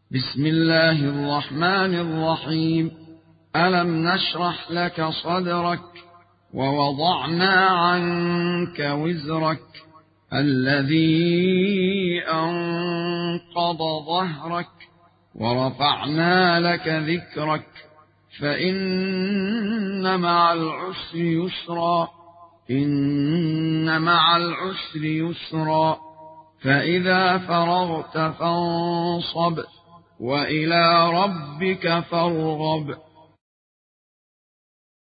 بسم الله الرحمن الرحيم. ألم نشرح لك صدرك ووضعنا عنك وزرك الذي أنقض ظهرك ورفعنا لك ذكرك فإن مع العسر يسرا إن مع العسر يسرا فإذا فرغت فانصب وإلى ربك فارغب.